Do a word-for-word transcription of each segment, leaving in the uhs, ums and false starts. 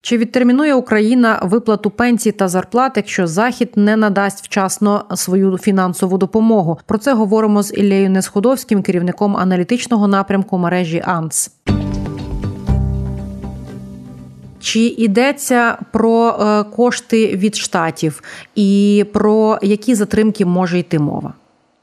Чи відтермінує Україна виплату пенсій та зарплат, якщо Захід не надасть вчасно свою фінансову допомогу? Про це говоримо з Іллею Несходовським, керівником аналітичного напрямку мережі АНС. Чи йдеться про е, кошти від штатів і про які затримки може йти мова?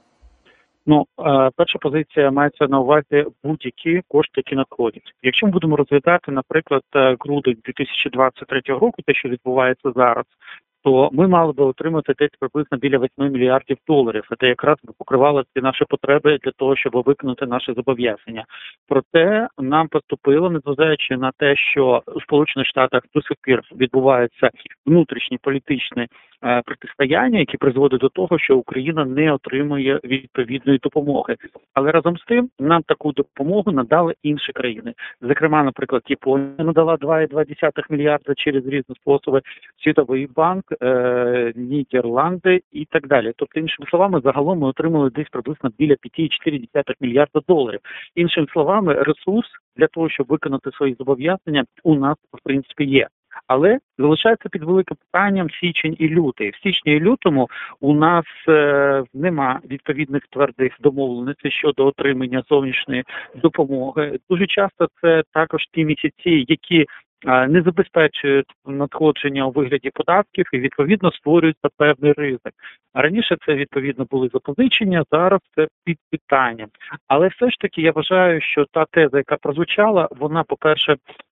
Ну, е, перша позиція мається на увазі будь-які кошти, які надходять. Якщо ми будемо розглядати, наприклад, грудень дві тисячі двадцять третього року, те, що відбувається зараз, то ми мали би отримати десь приблизно біля восьми мільярдів доларів. Це якраз покривало ці наші потреби для того, щоб виконати наші зобов'язання. Проте нам поступило, незважаючи на те, що у Сполучених Штатах до сих пір відбуваються внутрішні політичні е, протистояння, які призводять до того, що Україна не отримує відповідної допомоги. Але разом з тим нам таку допомогу надали інші країни. Зокрема, наприклад, Японія надала два цілих дві десятих мільярда через різні способи, Світовий банк, е, Нідерланди і так далі. Тобто, іншими словами, загалом ми отримали десь приблизно біля п'ять цілих чотири десятих мільярда доларів. Іншими словами, ресурс для того, щоб виконати свої зобов'язання, у нас, в принципі, є. Але залишається під великим питанням січень і лютий. В січні і лютому у нас е, нема відповідних твердих домовленостей щодо отримання зовнішньої допомоги. Дуже часто це також ті місяці, які е, не забезпечують надходження у вигляді податків і, відповідно, створюється певний ризик. А раніше це, відповідно, були запозичення, зараз це під питанням. Але все ж таки я вважаю, що та теза, яка прозвучала, вона, по-перше,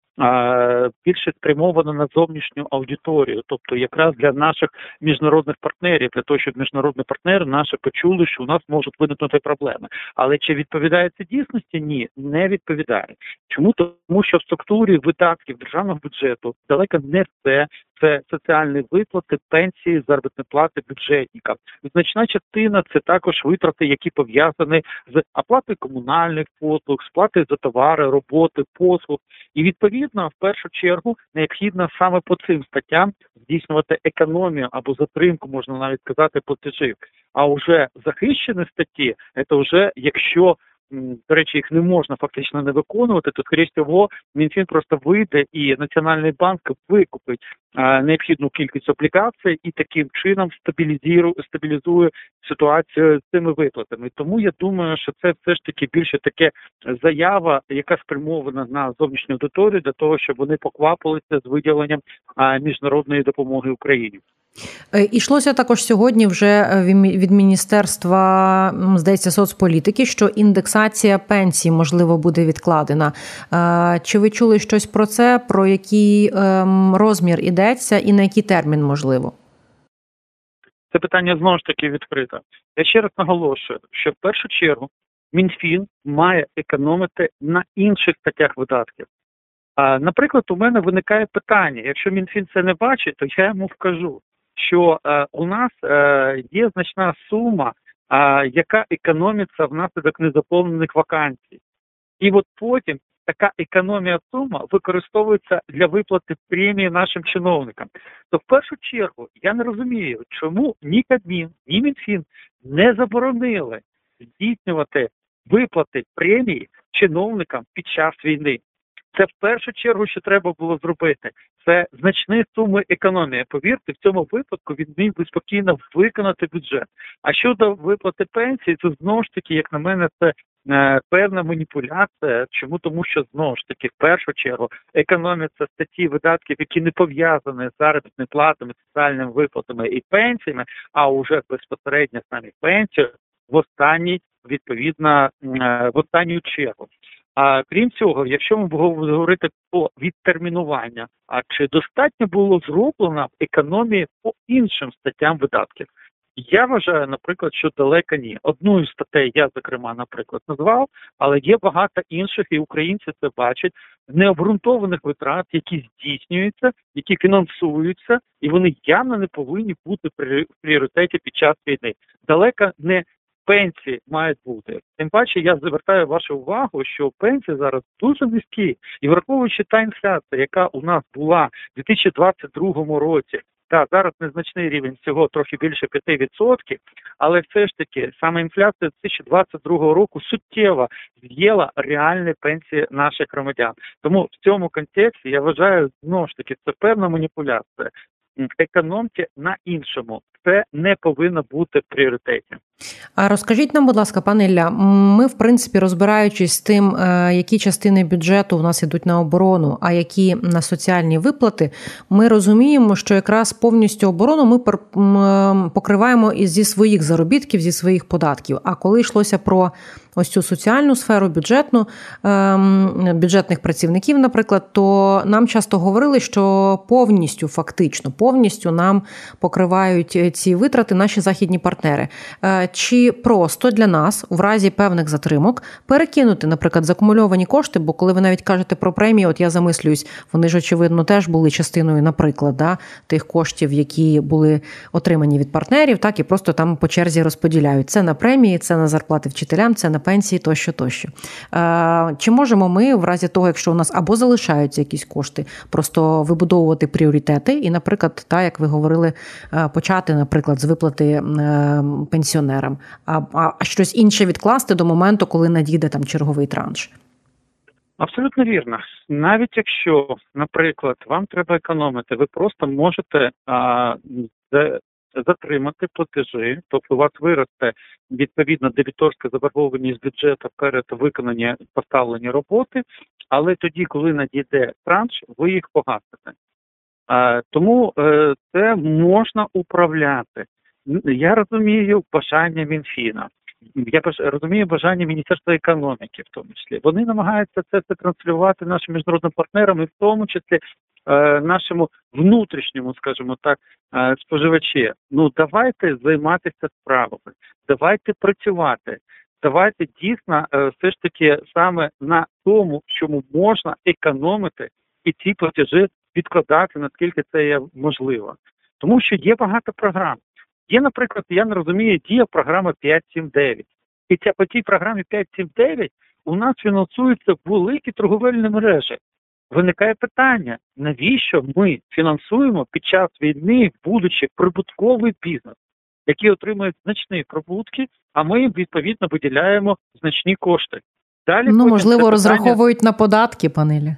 більше спрямовано на зовнішню аудиторію, тобто якраз для наших міжнародних партнерів, для того, щоб міжнародні партнери наші почули, що у нас можуть виникнути проблеми. Але чи відповідає це дійсності? Ні, не відповідає. Чому? Тому що в структурі видатків державного бюджету далеко не все. Це соціальні виплати, пенсії, заробітні плати бюджетникам. Значна частина – це також витрати, які пов'язані з оплатою комунальних послуг, сплатою за товари, роботи, послуг. І, відповідно, в першу чергу, необхідно саме по цим статтям здійснювати економію або затримку, можна навіть сказати, платежів. А вже захищені статті – це вже, якщо до речі, їх не можна фактично не виконувати, то, скоріше всього, Мінфін просто вийде і Національний банк викупить а, необхідну кількість облігацій і таким чином стабілізує, стабілізує ситуацію з цими виплатами. Тому я думаю, що це все ж таки більше таке заява, яка спрямована на зовнішню аудиторію для того, щоб вони поквапилися з виділенням а, міжнародної допомоги Україні. Ішлося також сьогодні вже від Міністерства, здається, соцполітики, що індексація пенсій, можливо, буде відкладена. Чи ви чули щось про це, про який розмір йдеться і на який термін можливо? Це питання знову ж таки відкрите. Я ще раз наголошую, що в першу чергу Мінфін має економити на інших статтях видатків. А, наприклад, у мене виникає питання, якщо Мінфін це не бачить, то я йому вкажу, що е, у нас е, є значна сума, е, яка економиться внаслідок незаповнених вакансій. І от потім така економія сума використовується для виплати премії нашим чиновникам. То в першу чергу я не розумію, чому ні Кабмін, ні Мінфін не заборонили здійснювати виплати премії чиновникам під час війни. Це в першу чергу, що треба було зробити. Це значні суми економії. Повірте, в цьому випадку він міг би спокійно виконати бюджет. А щодо виплати пенсії, то знову ж таки, як на мене, це е, певна маніпуляція. Чому? Тому що, знову ж таки, в першу чергу, економіться статті видатків, які не пов'язані з заробітними платами, соціальними виплатами і пенсіями, а вже безпосередньо самі пенсії в останній, відповідно, е, в останню чергу. А крім цього, якщо ми будемо говорити про відтермінування, а чи достатньо було зроблено економії по іншим статтям видатків? Я вважаю, наприклад, що далеко ні. Одну із статей я, зокрема, наприклад, назвав, але є багато інших, і українці це бачать, необґрунтованих витрат, які здійснюються, які фінансуються, і вони явно не повинні бути в пріоритеті під час війни. Далеко не пенсії мають бути. Тим паче, я звертаю вашу увагу, що пенсії зараз дуже низькі. І враховуючи та інфляція, яка у нас була в дві тисячі двадцять другому році, да, зараз незначний рівень, всього трохи більше п'ять відсотків, але все ж таки саме інфляція дві тисячі двадцять другого року суттєво з'їла реальні пенсії наших громадян. Тому в цьому контексті я вважаю, знову ж таки, це певна маніпуляція. Економте на іншому. Це не повинно бути в пріоритеті. А розкажіть нам, будь ласка, пане Ілля, ми, в принципі, розбираючись з тим, які частини бюджету в нас йдуть на оборону, а які на соціальні виплати, ми розуміємо, що якраз повністю оборону ми покриваємо і зі своїх заробітків, зі своїх податків. А коли йшлося про ось цю соціальну сферу, бюджетну, бюджетних працівників, наприклад, то нам часто говорили, що повністю, фактично, повністю нам покривають ці витрати наші західні партнери. Чи просто для нас, в разі певних затримок, перекинути, наприклад, закумульовані кошти, бо коли ви навіть кажете про премії, от я замислююсь, вони ж, очевидно, теж були частиною, наприклад, да, тих коштів, які були отримані від партнерів, так, і просто там по черзі розподіляють. Це на премії, це на зарплати вчителям, це на пенсії, тощо, тощо. Чи можемо ми, в разі того, якщо у нас або залишаються якісь кошти, просто вибудовувати пріоритети і, наприклад, так, як ви говорили, почати, наприклад, з виплати пенсіонерам, а, а щось інше відкласти до моменту, коли надійде там черговий транш? Абсолютно вірно. Навіть якщо, наприклад, вам треба економити, ви просто можете а, затримати платежі, тобто у вас виросте відповідно дебіторська заборгованість бюджету перед виконанням поставлені роботи, але тоді, коли надійде транш, ви їх погасите. А, тому е, це можна управляти. Я розумію бажання Мінфіна, я розумію бажання Міністерства економіки в тому числі. Вони намагаються це, це транслювати нашим міжнародним партнерам і в тому числі е, нашому внутрішньому, скажімо так, е, споживачі. Ну, давайте займатися справами, давайте працювати, давайте дійсно е, все ж таки саме на тому, чому можна економити і ці платежі відкладати, наскільки це є можливо. Тому що є багато програм. Є, наприклад, я не розумію, діє програма п'ять сім дев'ять. І ця по тій програмі п'ять сім дев'ять у нас фінансуються великі торговельні мережі. Виникає питання, навіщо ми фінансуємо під час війни, будучи прибутковий бізнес, який отримує значні прибутки, а ми їм відповідно виділяємо значні кошти. Далі ну, можливо, питання... розраховують на податки, пане Ілля?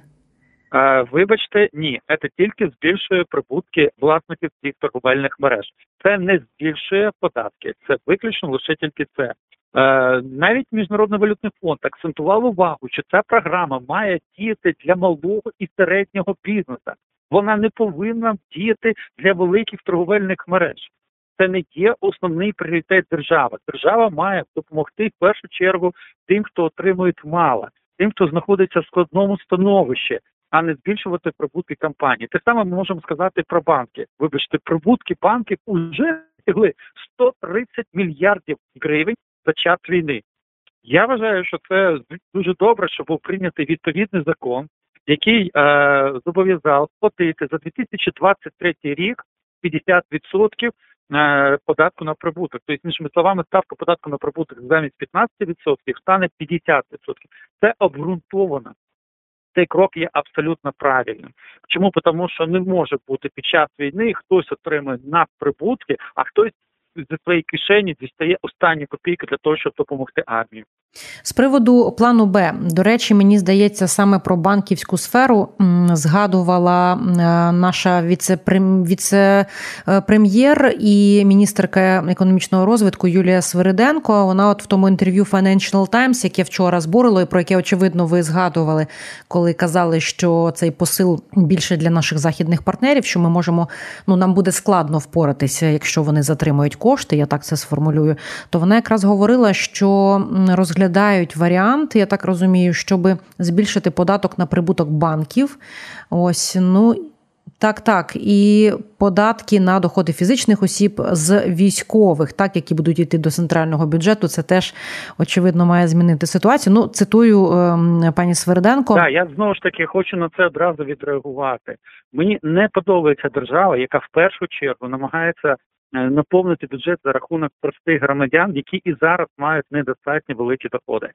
А, вибачте, ні. Це тільки збільшує прибутки власників цих торговельних мереж. Це не збільшує податки. Це виключно лише тільки це. Е, навіть Міжнародний валютний фонд акцентував увагу, що ця програма має діяти для малого і середнього бізнесу. Вона не повинна діяти для великих торговельних мереж. Це не є основний пріоритет держави. Держава має допомогти в першу чергу тим, хто отримує мало, тим, хто знаходиться в складному становищі, а не збільшувати прибутки компаній. Те саме ми можемо сказати про банки. Вибачте, прибутки банків уже сягли сто тридцять мільярдів гривень за час війни. Я вважаю, що це дуже добре, що був прийнятий відповідний закон, який е, зобов'язав сплатити за дві тисячі двадцять третій рік п'ятдесят відсотків е, податку на прибуток. Тобто, іншими словами, ставка податку на прибуток замість п'ятнадцять відсотків стане п'ятдесят відсотків. Це обґрунтовано. Цей крок є абсолютно правильним. Чому? Тому що не може бути під час війни хтось отримує надприбутки, а хтось зі своєї кишені дістає останні копійки для того, щоб допомогти армії. З приводу плану Б, до речі, мені здається, саме про банківську сферу згадувала наша віце-прем'єр і міністерка економічного розвитку Юлія Свириденко. Вона от в тому інтерв'ю Financial Times, яке вчора збурило, і про яке, очевидно, ви згадували, коли казали, що цей посил більше для наших західних партнерів, що ми можемо, ну, нам буде складно впоратися, якщо вони затримують кошти, я так це сформулюю, то вона якраз говорила, що розглядають Дають варіант, я так розумію, щоб збільшити податок на прибуток банків. Ось, ну, так-так, і податки на доходи фізичних осіб з військових, так, які будуть йти до центрального бюджету, це теж, очевидно, має змінити ситуацію. Ну, цитую е, пані Свириденко. Так, я знову ж таки хочу на це одразу відреагувати. Мені не подобається держава, яка в першу чергу намагається наповнити бюджет за рахунок простих громадян, які і зараз мають недостатньо великі доходи.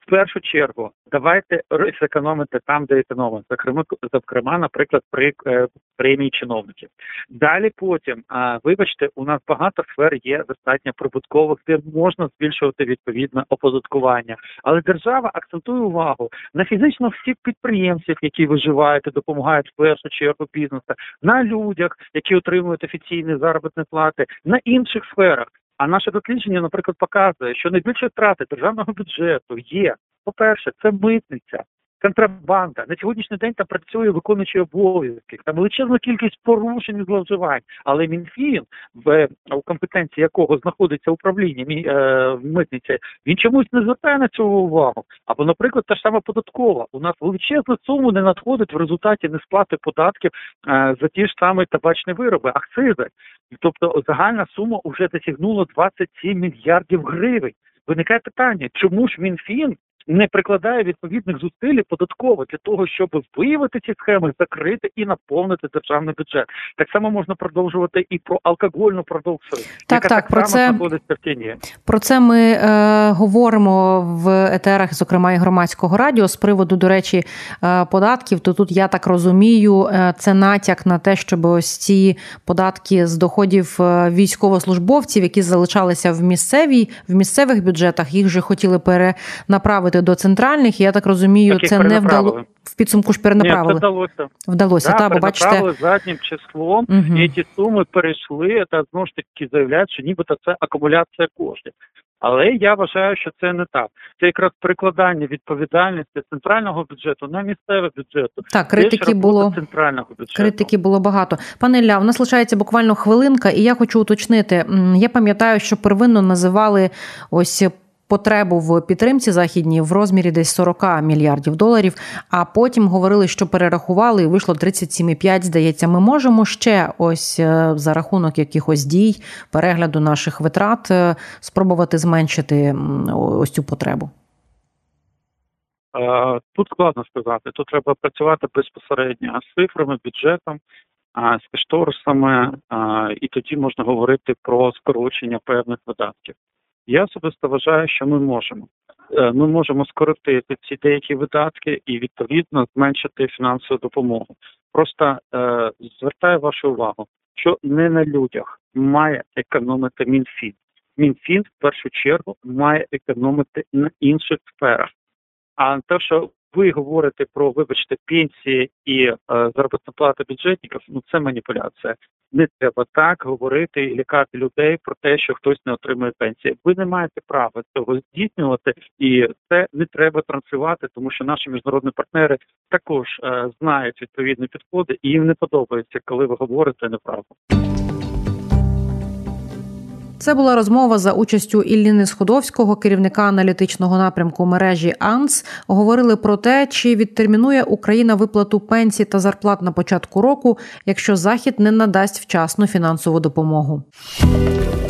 В першу чергу, давайте зекономити там, де економимо. Зокрема, зокрема, наприклад, при е, премії чиновників. Далі потім, а, вибачте, у нас багато сфер є достатньо прибуткових, де можна збільшувати відповідне оподаткування. Але держава акцентує увагу на фізично всіх підприємців, які виживають і допомагають в першу чергу бізнесу, на людях, які отримують офіційні заробітні плати, на інших сферах. А наше дослідження, наприклад, показує, що найбільші втрати державного бюджету є, по-перше, це митниця, контрабанда. На сьогоднішній день там працює виконуючий обов'язки, там величезна кількість порушень і зловживань. Але Мінфін, в у компетенції якого знаходиться управління мі, е, митниці, він чомусь не звертає на цю увагу. Або, наприклад, та ж сама податкова. У нас величезна сума не надходить в результаті несплати податків е, за ті ж самі табачні вироби, акцизи. Тобто загальна сума вже досягнула двадцять сім мільярдів гривень. Виникає питання, чому ж Мінфін не прикладає відповідних зусиль податково для того, щоб виявити ці схеми, закрити і наповнити державний бюджет. Так само можна продовжувати і про алкогольну продукцію, так, яка так, так про само це, знаходиться в тіні. Про це ми е, говоримо в етерах, зокрема і Громадського радіо, з приводу, до речі, е, податків. То тут, я так розумію, е, це натяк на те, щоб ось ці податки з доходів військовослужбовців, які залишалися в місцевій, в місцевих бюджетах, їх вже хотіли перенаправити до центральних, і я так розумію, Таких це не вдало. В підсумку ж перенаправили. Ні, це вдалося. Вдалося, да, та, бо бачите. заднім числом, угу. І ці суми перейшли, та знову ж таки заявляють, що нібито це акумуляція коштів. Але я вважаю, що це не так. Це якраз прикладання відповідальності центрального бюджету на місцевий бюджет. Так, критики було, центрального бюджету. Критики було багато. Пане Ілля, у нас лишається буквально хвилинка, і я хочу уточнити. Я пам'ятаю, що первинно називали ось потребу в підтримці західній в розмірі десь сорок мільярдів доларів, а потім говорили, що перерахували і вийшло тридцять сім цілих п'ять, здається. Ми можемо ще ось за рахунок якихось дій, перегляду наших витрат спробувати зменшити ось цю потребу? Тут складно сказати. Тут треба працювати безпосередньо з цифрами, бюджетом, з кошторисами, і тоді можна говорити про скорочення певних видатків. Я особисто вважаю, що ми можемо. Ми можемо скоротити ці деякі видатки і, відповідно, зменшити фінансову допомогу. Просто е, звертаю вашу увагу, що не на людях має економити Мінфін. Мінфін, в першу чергу, має економити на інших сферах. А те, що ви говорите про, вибачте, пенсії і е, заробітну плату бюджетників, ну це маніпуляція. Не треба так говорити і лякати людей про те, що хтось не отримує пенсії. Ви не маєте права цього здійснювати, і це не треба транслювати, тому що наші міжнародні партнери також е, знають відповідні підходи, і їм не подобається, коли ви говорите неправду. Це була розмова за участю Ілліни Сходовського, керівника аналітичного напрямку мережі АНС. Говорили про те, чи відтермінує Україна виплату пенсій та зарплат на початку року, якщо Захід не надасть вчасну фінансову допомогу.